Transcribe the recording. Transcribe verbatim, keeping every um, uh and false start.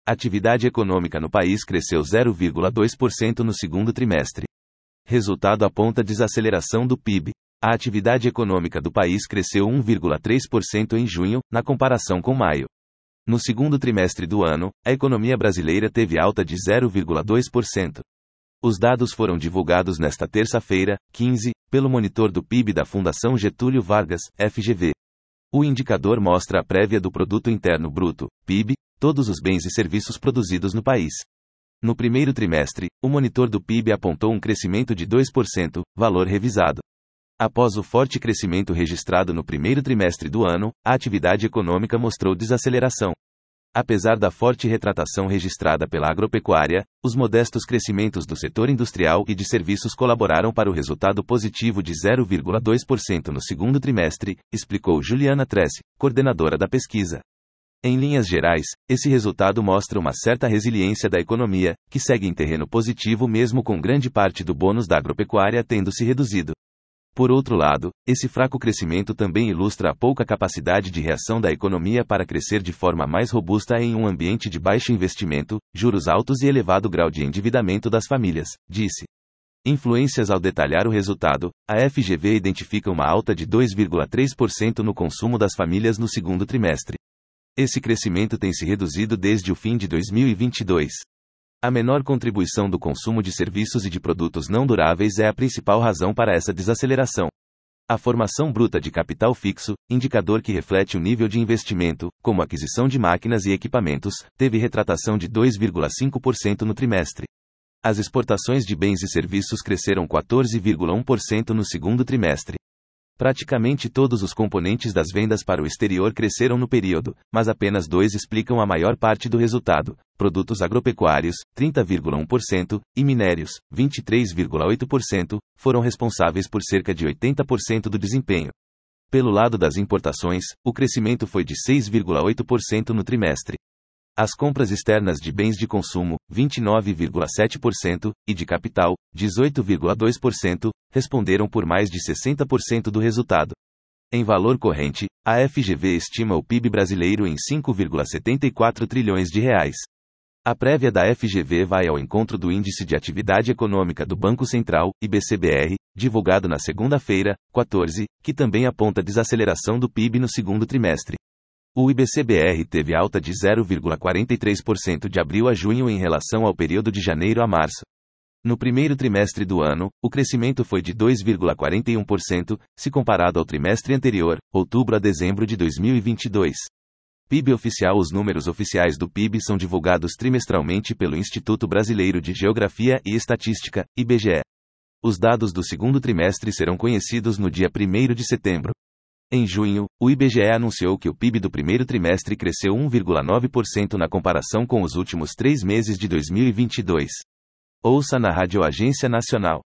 Atividade econômica no país cresceu zero vírgula dois por cento no segundo trimestre. Resultado aponta desaceleração do P I B. A atividade econômica do país cresceu um vírgula três por cento em junho, na comparação com maio. No segundo trimestre do ano, a economia brasileira teve alta de zero vírgula dois por cento. Os dados foram divulgados nesta terça-feira, quinze, pelo monitor do P I B da Fundação Getúlio Vargas, F G V. O indicador mostra a prévia do Produto Interno Bruto, P I B, todos os bens e serviços produzidos no país. No primeiro trimestre, o monitor do P I B apontou um crescimento de dois por cento, valor revisado. Após o forte crescimento registrado no primeiro trimestre do ano, a atividade econômica mostrou desaceleração. Apesar da forte retratação registrada pela agropecuária, os modestos crescimentos do setor industrial e de serviços colaboraram para o resultado positivo de zero vírgula dois por cento no segundo trimestre, explicou Juliana Tressi, coordenadora da pesquisa. Em linhas gerais, esse resultado mostra uma certa resiliência da economia, que segue em terreno positivo mesmo com grande parte do bônus da agropecuária tendo se reduzido. Por outro lado, esse fraco crescimento também ilustra a pouca capacidade de reação da economia para crescer de forma mais robusta em um ambiente de baixo investimento, juros altos e elevado grau de endividamento das famílias, disse. Influências. Ao detalhar o resultado, a F G V identifica uma alta de dois vírgula três por cento no consumo das famílias no segundo trimestre. Esse crescimento tem se reduzido desde o fim de dois mil e vinte e dois. A menor contribuição do consumo de serviços e de produtos não duráveis é a principal razão para essa desaceleração. A formação bruta de capital fixo, indicador que reflete o nível de investimento, como aquisição de máquinas e equipamentos, teve retratação de dois vírgula cinco por cento no trimestre. As exportações de bens e serviços cresceram quatorze vírgula um por cento no segundo trimestre. Praticamente todos os componentes das vendas para o exterior cresceram no período, mas apenas dois explicam a maior parte do resultado: produtos agropecuários, trinta vírgula um por cento, e minérios, vinte e três vírgula oito por cento, foram responsáveis por cerca de oitenta por cento do desempenho. Pelo lado das importações, o crescimento foi de seis vírgula oito por cento no trimestre. As compras externas de bens de consumo, vinte e nove vírgula sete por cento, e de capital, dezoito vírgula dois por cento, responderam por mais de sessenta por cento do resultado. Em valor corrente, a F G V estima o P I B brasileiro em cinco vírgula setenta e quatro trilhões de reais. A prévia da F G V vai ao encontro do Índice de Atividade Econômica do Banco Central, I B C B R, divulgado na segunda-feira, quatorze, que também aponta desaceleração do P I B no segundo trimestre. O I B C B R teve alta de zero vírgula quarenta e três por cento de abril a junho em relação ao período de janeiro a março. No primeiro trimestre do ano, o crescimento foi de dois vírgula quarenta e um por cento, se comparado ao trimestre anterior, outubro a dezembro de dois mil e vinte e dois. P I B oficial. Os números oficiais do P I B são divulgados trimestralmente pelo Instituto Brasileiro de Geografia e Estatística, I B G E. Os dados do segundo trimestre serão conhecidos no dia primeiro de setembro. Em junho, o I B G E anunciou que o P I B do primeiro trimestre cresceu um vírgula nove por cento na comparação com os últimos três meses de dois mil e vinte e dois. Ouça na Rádio Agência Nacional.